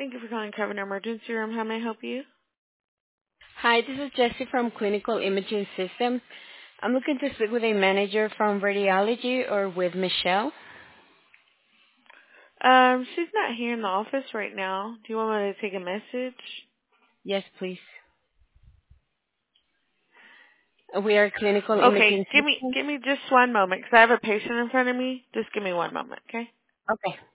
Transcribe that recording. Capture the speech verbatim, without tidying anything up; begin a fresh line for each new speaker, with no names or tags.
Thank you for calling Covenant Emergency Room. How may I help you?
Hi, this is Jessie from Clinical Imaging Systems. I'm looking to speak with a manager from radiology or with Michelle.
Um, she's not here in the office right now. Do you want me to take a message?
Yes, please. We are Clinical
Okay,
Imaging
give me
Systems.
give me just one moment, because I have a patient in front of me. Just give me one moment, okay?
Okay.